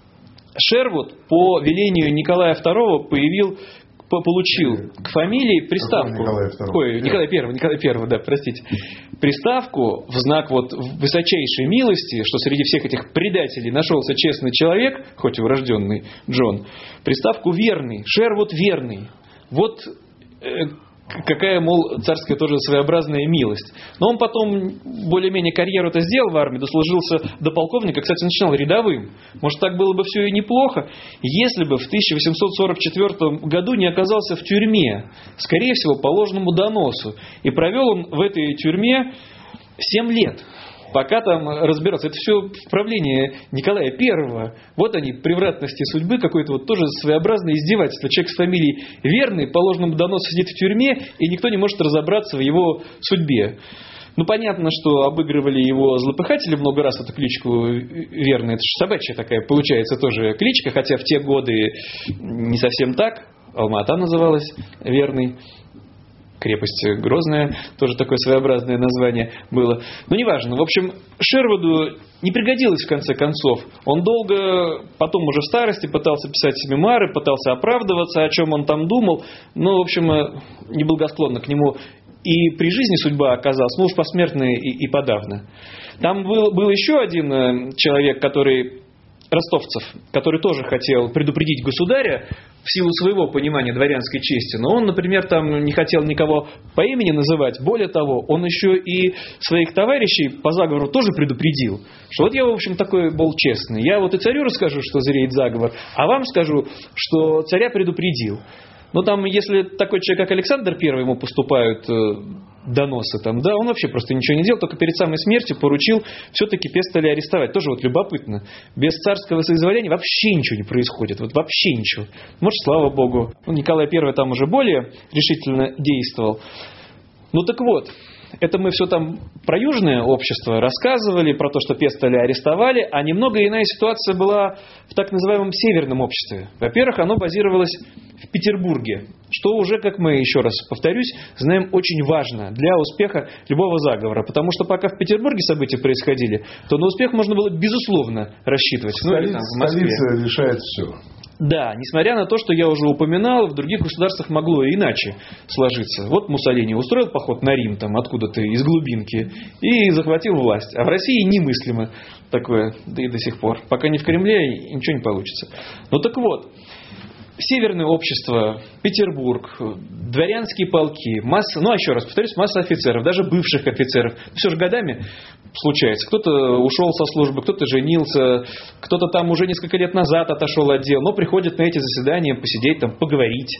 [SPEAKER 3] Шервуд по велению Николая второго появил получил к фамилии приставку.
[SPEAKER 2] Николай второй.
[SPEAKER 3] Ой, Николай первый, Николай первый, да, простите. Приставку в знак вот высочайшей милости, что среди всех этих предателей нашелся честный человек, хоть и урожденный Джон, приставку верный, Шервуд верный. Вот э, какая, мол, царская тоже своеобразная милость. Но он потом более-менее карьеру-то сделал в армии, дослужился до полковника, кстати, начинал рядовым. Может, так было бы все и неплохо, если бы в тысяча восемьсот сорок четвёртом году не оказался в тюрьме, скорее всего, по ложному доносу. И провел он в этой тюрьме семь лет. Пока там разбираться. Это все в правлении Николая Первого. Вот они, превратности судьбы, какое-то вот тоже своеобразное издевательство. Человек с фамилией Верный по ложному доносу сидит в тюрьме, и никто не может разобраться в его судьбе. Ну, понятно, что обыгрывали его злопыхатели много раз, эту кличку Верный. Это же собачья такая, получается, тоже кличка, хотя в те годы не совсем так. Алма-Ата называлась Верный. Крепость Грозная, тоже такое своеобразное название было. Но неважно. В общем, Шервуду не пригодилось в конце концов. Он долго, потом уже в старости, пытался писать мемуары, пытался оправдываться, о чем он там думал. Но, в общем, неблагосклонно к нему и при жизни судьба оказалась, ну уж посмертно и, и подавно. Там был, был еще один человек, который... Ростовцев, который тоже хотел предупредить государя в силу своего понимания дворянской чести, но он, например, там не хотел никого по имени называть. Более того, он еще и своих товарищей по заговору тоже предупредил, что вот я, в общем, такой был честный. Я вот и царю расскажу, что зреет заговор, а вам скажу, что царя предупредил. Но там, если такой человек, как Александр Первый, ему поступают доносы, там, да, он вообще просто ничего не делал, только перед самой смертью поручил все-таки Пестеля арестовать. Тоже вот любопытно. Без царского соизволения вообще ничего не происходит. Вот вообще ничего. Может, слава богу. Ну, Николай Первый там уже более решительно действовал. Ну так вот, это мы все там про южное общество рассказывали, про то, что Пестеля арестовали, а немного иная ситуация была в так называемом северном обществе. Во-первых, оно базировалось в Петербурге, что уже, как мы еще раз повторюсь, знаем, очень важно для успеха любого заговора. Потому что пока в Петербурге события происходили, то на успех можно было безусловно рассчитывать.
[SPEAKER 2] Столица,
[SPEAKER 3] ну, или там, в Москве.
[SPEAKER 2] Столица решает все.
[SPEAKER 3] Да, несмотря на то, что я уже упоминал, в других государствах могло и иначе сложиться. Вот Муссолини устроил поход на Рим там откуда-то из глубинки и захватил власть. А в России немыслимо такое, да и до сих пор. Пока не в Кремле, ничего не получится. Ну так вот, северное общество, Петербург, дворянские полки, масса, ну а еще раз повторюсь, масса офицеров, даже бывших офицеров. Все же годами случается. Кто-то ушел со службы, кто-то женился, кто-то там уже несколько лет назад отошел от дел, но приходит на эти заседания посидеть, там, поговорить.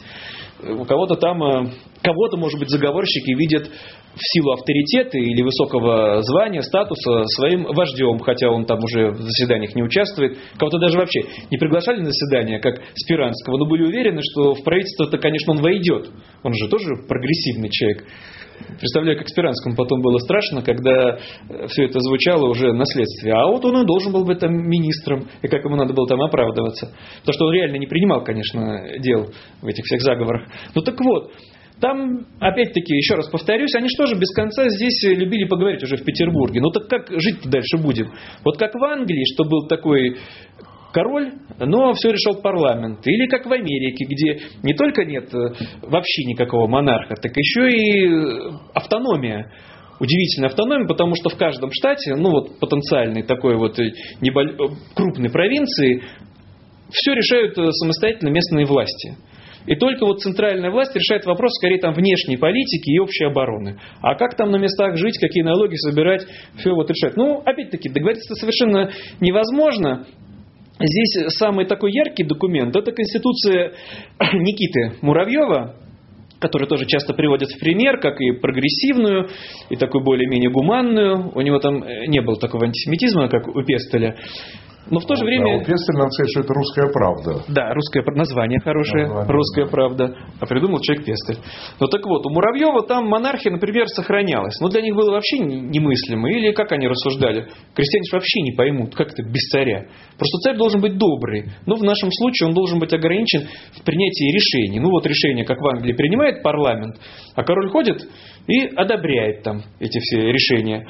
[SPEAKER 3] У кого-то там, кого-то, может быть, заговорщики видят в силу авторитета или высокого звания, статуса своим вождем, хотя он там уже в заседаниях не участвует. Кого-то даже вообще не приглашали на заседания, как Спиранского, но были уверены, что в правительство-то, конечно, он войдет. Он же тоже прогрессивный человек. Представляю, как Спиранскому потом было страшно, когда все это звучало уже на следствии. А вот он и должен был быть там министром, и как ему надо было там оправдываться. Потому что он реально не принимал, конечно, дел в этих всех заговорах. Ну так вот, Там, опять-таки, еще раз повторюсь, они что же без конца здесь любили поговорить уже в Петербурге. Ну так как жить-то дальше будем? Вот как в Англии, что был такой король, но все решал парламент. Или как в Америке, где не только нет вообще никакого монарха, так еще и автономия. Удивительная автономия, потому что в каждом штате, ну вот потенциальной такой вот небольш... крупной провинции, все решают самостоятельно местные власти. И только вот центральная власть решает вопрос скорее там внешней политики и общей обороны. А как там на местах жить, какие налоги собирать, все вот решает. Ну, опять-таки, договориться совершенно невозможно. Здесь самый такой яркий документ – это Конституция Никиты Муравьева, которую тоже часто приводят в пример, как и прогрессивную, и такую более-менее гуманную. У него там не было такого антисемитизма, как у Пестеля. Но в то же время...
[SPEAKER 2] Да, у Пестеля, надо сказать, что это «Русская правда».
[SPEAKER 3] Да, русское название хорошее, название, «Русская да. правда», а придумал человек Пестель. Ну так вот, у Муравьева там монархия, например, сохранялась. Но для них было вообще немыслимо. Или как они рассуждали? Крестьяне вообще не поймут, как это без царя. Просто царь должен быть добрый. Но в нашем случае он должен быть ограничен в принятии решений. Ну вот решение, как в Англии, принимает парламент, а король ходит и одобряет там эти все решения.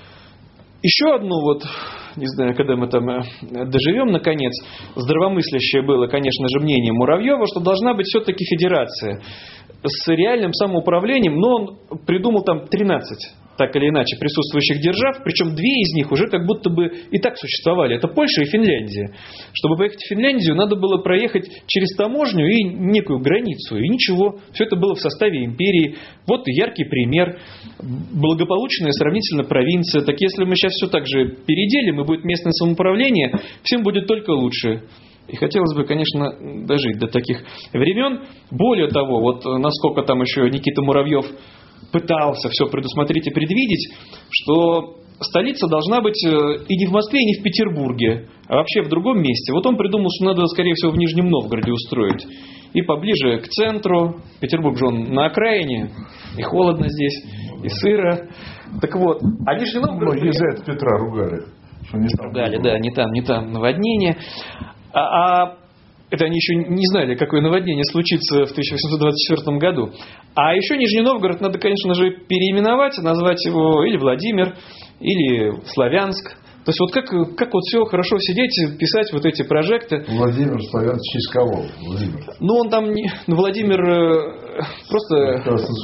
[SPEAKER 3] Еще одно вот... Не знаю, когда мы там доживем, наконец, здравомыслящее было, конечно же, мнение Муравьева, что должна быть все-таки федерация с реальным самоуправлением, но он придумал там тринадцать, так или иначе, присутствующих держав, причем две из них уже как будто бы и так существовали. Это Польша и Финляндия. Чтобы поехать в Финляндию, надо было проехать через таможню и некую границу. И ничего, все это было в составе империи. Вот яркий пример. Благополучная сравнительно провинция. Так если мы сейчас все так же переделим, и будет местное самоуправление, всем будет только лучше. И хотелось бы, конечно, дожить до таких времен. Более того, вот насколько там еще Никита Муравьев пытался все предусмотреть и предвидеть, что столица должна быть и не в Москве, и не в Петербурге, а вообще в другом месте. Вот он придумал, что надо, скорее всего, в Нижнем Новгороде устроить. И поближе к центру. Петербург же он на окраине, и холодно здесь, и сыро. Так вот, а Нижний Новгород...
[SPEAKER 2] Многие за это Петра ругали. Что не там
[SPEAKER 3] ругали, да, не там, не там наводнение. А, а это они еще не знали, какое наводнение случится в тысяча восемьсот двадцать четвёртом году. А еще Нижний Новгород надо, конечно же, переименовать, назвать его или Владимир, или Славянск. То есть вот как, как вот все хорошо сидеть, писать вот эти прожекты.
[SPEAKER 2] Владимир Славянск, в честь кого? Владимир.
[SPEAKER 3] Ну он там, ну, Владимир просто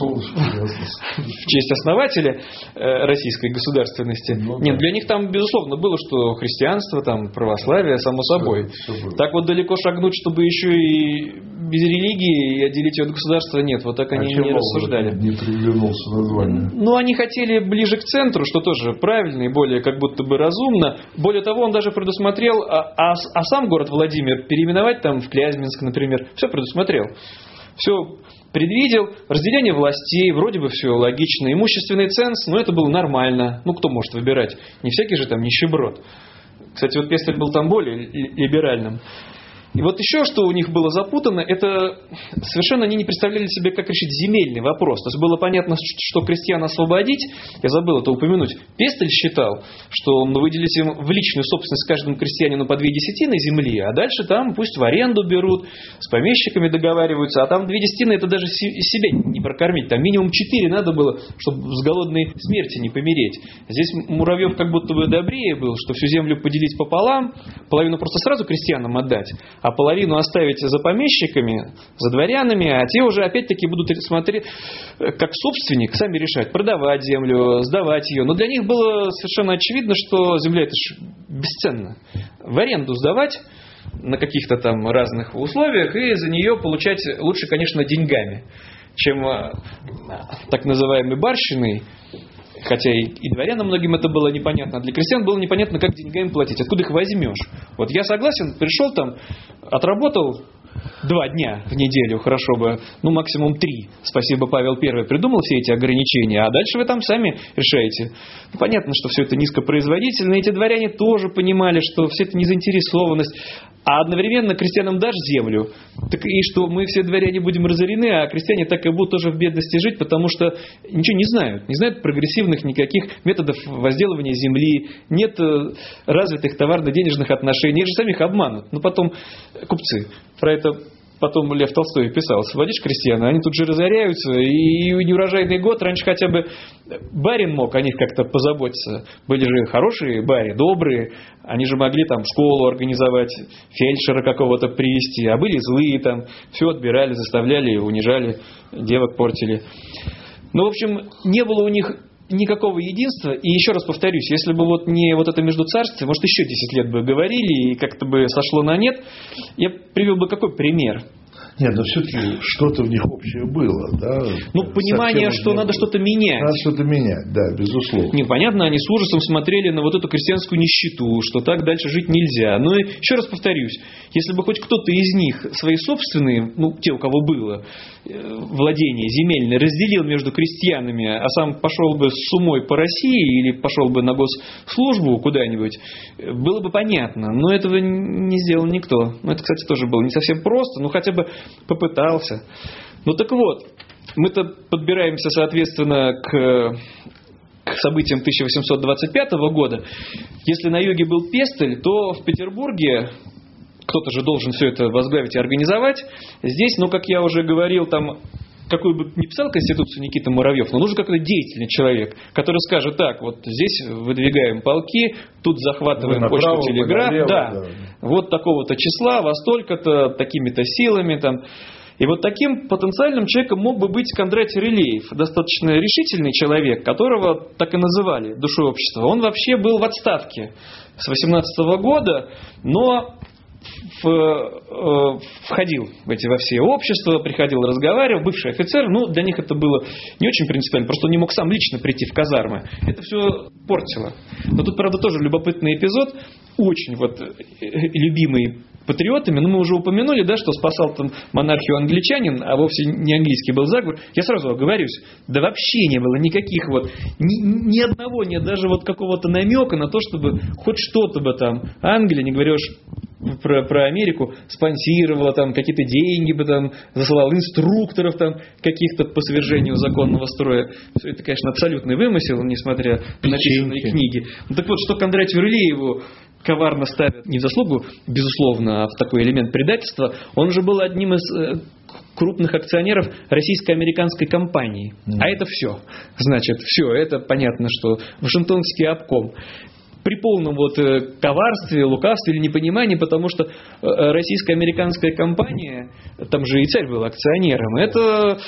[SPEAKER 3] в честь основателя российской государственности. Ну, Нет, да. Для них там, безусловно, было, что христианство, там, православие, само собой. Все, все так вот далеко шагнуть, чтобы еще и без религии и отделить ее от государства, нет. Вот так они а не рассуждали.
[SPEAKER 2] Не приглянулся название.
[SPEAKER 3] Ну, они хотели ближе к центру, что тоже правильно и более как будто бы разумно. Более того, он даже предусмотрел, а, а, а сам город Владимир переименовать там в Клязьминск, например. Все предусмотрел. Все предвидел. Разделение властей, вроде бы все логично. Имущественный ценз, ну это было нормально. Ну кто может выбирать? Не всякий же там нищеброд. Кстати, вот Пестель был там более либеральным. И вот еще, что у них было запутано, это совершенно они не представляли себе, как решить земельный вопрос. То есть было понятно, что крестьян освободить, я забыл это упомянуть, Пестель считал, что ну, выделить им в личную собственность каждому крестьянину по две десятины земли, а дальше там пусть в аренду берут, с помещиками договариваются, а там две десятины это даже себя не прокормить, там минимум четыре надо было, чтобы с голодной смерти не помереть. Здесь Муравьев как будто бы добрее был, что всю землю поделить пополам, половину просто сразу крестьянам отдать, а половину оставить за помещиками, за дворянами, а те уже опять-таки будут смотреть, как собственник, сами решать, продавать землю, сдавать ее. Но для них было совершенно очевидно, что земля это ж бесценна. В аренду сдавать на каких-то там разных условиях и за нее получать лучше, конечно, деньгами, чем так называемой барщиной. Хотя и, и дворянам многим это было непонятно. А для крестьян было непонятно, как деньгами платить. Откуда их возьмешь? Вот я согласен, пришел там, отработал два дня в неделю, хорошо бы, ну максимум три. Спасибо, Павел Первый придумал все эти ограничения, а дальше вы там сами решаете. Ну, понятно, что все это низкопроизводительно. Эти дворяне тоже понимали, что все это незаинтересованность. А одновременно крестьянам дашь землю, так и что мы все дворяне будем разорены, а крестьяне так и будут тоже в бедности жить, потому что ничего не знают. Не знают прогрессивных никаких методов возделывания земли, нет развитых товарно-денежных отношений, их же самих обманут. Ну потом купцы про это потом Лев Толстой писал, освободишь крестьян, они тут же разоряются, и неурожайный год, раньше хотя бы барин мог о них как-то позаботиться. Были же хорошие бари, добрые, они же могли там школу организовать, фельдшера какого-то привести, а были злые там, все отбирали, заставляли, унижали, девок портили. Ну, в общем, не было у них никакого единства. И еще раз повторюсь, если бы вот не вот это междуцарствие, может, еще десять лет бы говорили, и как-то бы сошло на нет, я привел бы какой пример.
[SPEAKER 2] Нет, но все-таки что-то в них общее было, да?
[SPEAKER 3] Ну, понимание, что надо что-то менять.
[SPEAKER 2] Надо что-то менять, да, безусловно.
[SPEAKER 3] Непонятно, они с ужасом смотрели на вот эту крестьянскую нищету, что так дальше жить нельзя. Но еще раз повторюсь, если бы хоть кто-то из них свои собственные, ну, те, у кого было владение земельное, разделил между крестьянами, а сам пошел бы с умой по России или пошел бы на госслужбу куда-нибудь, было бы понятно. Но этого не сделал никто. Ну, это, кстати, тоже было не совсем просто, но хотя бы попытался. Ну так вот, мы-то подбираемся, соответственно, к, к событиям тысяча восемьсот двадцать пятого года. Если на юге был Пестель, то в Петербурге кто-то же должен все это возглавить и организовать. Здесь, ну, как я уже говорил, там, какую бы ни писал Конституцию Никита Муравьев, но нужен какой-то деятельный человек, который скажет: так, вот здесь выдвигаем полки, тут захватываем
[SPEAKER 2] ну,
[SPEAKER 3] почту,
[SPEAKER 2] направо,
[SPEAKER 3] телеграф,
[SPEAKER 2] налево,
[SPEAKER 3] да,
[SPEAKER 2] да,
[SPEAKER 3] вот такого-то числа, во столько-то, такими-то силами там. И вот таким потенциальным человеком мог бы быть Кондратий Рылеев, достаточно решительный человек, которого так и называли душой общества. Он вообще был в отставке с восемнадцатого года, но в, э, входил в эти, во все общества, приходил, разговаривал, бывший офицер. Ну, для них это было не очень принципиально, просто он не мог сам лично прийти в казармы. Это все портило. Но тут, правда, тоже любопытный эпизод, очень вот любимый патриотами. Ну, мы уже упомянули, да, что спасал там монархию англичанин, а вовсе не английский был заговор. Я сразу оговорюсь, да вообще не было никаких вот, ни, ни одного, нет даже вот какого-то намека на то, чтобы хоть что-то бы там Англия, не говоря уж про, про Америку, спонсировала там какие-то деньги бы там, засылала инструкторов там каких-то по свержению законного строя. Все это, конечно, абсолютный вымысел, несмотря на написанные книги. Ну, так вот, что Кондратию Рылееву коварно ставят не в заслугу, безусловно, а в такой элемент предательства, он же был одним из крупных акционеров российско-американской компании. Mm. А это все. Значит, все, это понятно, что Вашингтонский обком. При полном вот коварстве, лукавстве или непонимании, потому что российско-американская компания, там же и царь был акционером, это,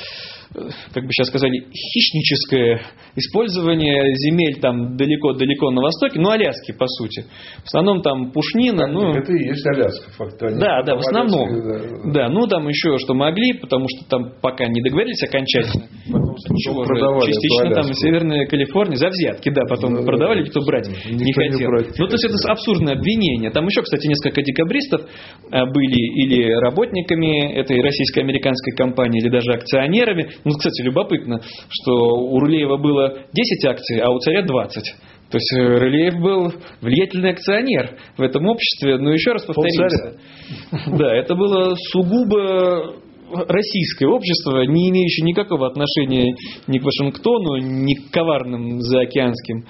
[SPEAKER 3] как бы сейчас сказали, хищническое использование земель там далеко-далеко на востоке, ну, Аляски, по сути. В основном там пушнина. Ну,
[SPEAKER 2] это и есть Аляска, фактически.
[SPEAKER 3] Да, да, в основном.
[SPEAKER 2] Аляске, да.
[SPEAKER 3] Да, ну, там еще что могли, потому что там пока не договорились окончательно. Ничего же, частично там Северная Калифорния, за взятки, да, потом да, продавали, никто брать не, не хотел. Ну, то есть это абсурдное обвинение. Там еще, кстати, несколько декабристов были или работниками этой российско-американской компании, или даже акционерами. Ну, кстати, любопытно, что у Рылеева было десять акций, а у царя двадцать. То есть Рылеев был влиятельный акционер в этом обществе. Но еще раз повторимся. Да, это было сугубо российское общество, не имеющее никакого отношения ни к Вашингтону, ни к коварным заокеанским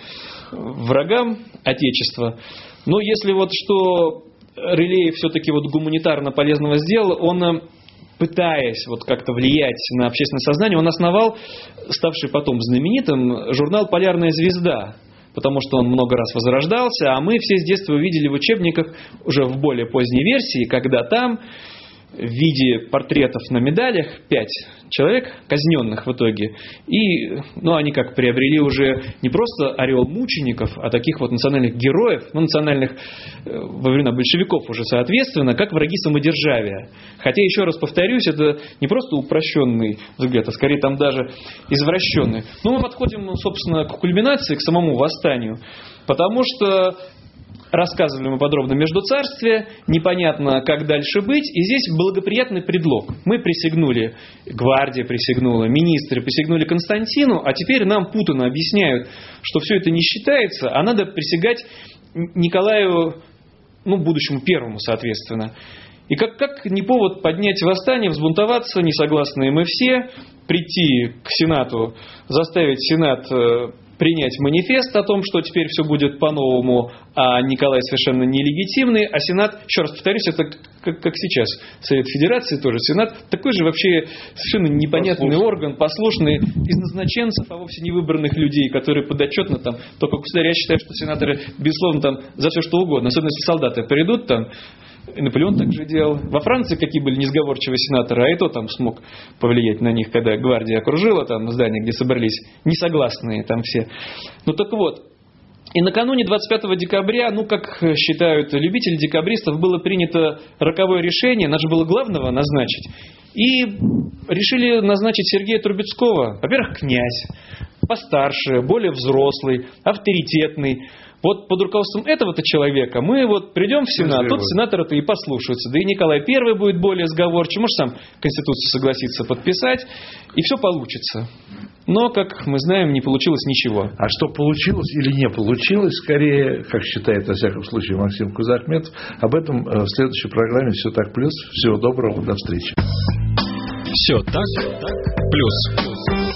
[SPEAKER 3] врагам Отечества. Но если вот что Рылеев все-таки вот гуманитарно полезного сделал, он, пытаясь вот как-то влиять на общественное сознание, он основал, ставший потом знаменитым, журнал «Полярная звезда», потому что он много раз возрождался, а мы все с детства увидели в учебниках уже в более поздней версии, когда там в виде портретов на медалях пять человек, казненных в итоге. И, ну, они как приобрели уже не просто ореол мучеников, а таких вот национальных героев, ну, национальных во времена большевиков уже соответственно, как враги самодержавия. Хотя, еще раз повторюсь, это не просто упрощенный взгляд, а скорее там даже извращенный. Но мы подходим, собственно, к кульминации, к самому восстанию, потому что рассказывали мы подробно междуцарствие, непонятно, как дальше быть, и здесь благоприятный предлог. Мы присягнули, гвардия присягнула, министры присягнули Константину, а теперь нам путано объясняют, что все это не считается, а надо присягать Николаю, ну, будущему первому, соответственно. И как, как не повод поднять восстание, взбунтоваться, несогласные мы все, прийти к Сенату, заставить Сенат принять манифест о том, что теперь все будет по-новому, а Николай совершенно нелегитимный, а Сенат, еще раз повторюсь, это как, как сейчас, Совет Федерации тоже, Сенат такой же вообще совершенно непонятный послушный орган, послушный из назначенцев, а вовсе не выбранных людей, которые подотчетно там, только государь, я считаю, что сенаторы, безусловно, там за все что угодно, особенно если солдаты придут там, и Наполеон так же делал. Во Франции какие были несговорчивые сенаторы, а и то там смог повлиять на них, когда гвардия окружила там здание, где собрались несогласные там все. Ну так вот, и накануне двадцать пятого декабря, ну как считают любители декабристов, было принято роковое решение, надо же было главного назначить. И решили назначить Сергея Трубецкого, во-первых, князь, постарше, более взрослый, авторитетный. Вот под руководством этого-то человека мы вот придем в Сенат, тут сенаторы-то и послушаются. Да и Николай Первый будет более сговорчив, может сам Конституцию согласится подписать, и все получится. Но, как мы знаем, не получилось ничего.
[SPEAKER 2] А что получилось или не получилось, скорее, как считает, во всяком случае, Максим Кузахметов, об этом в следующей программе «Все так плюс». Всего доброго, до встречи.
[SPEAKER 1] Все так, так плюс.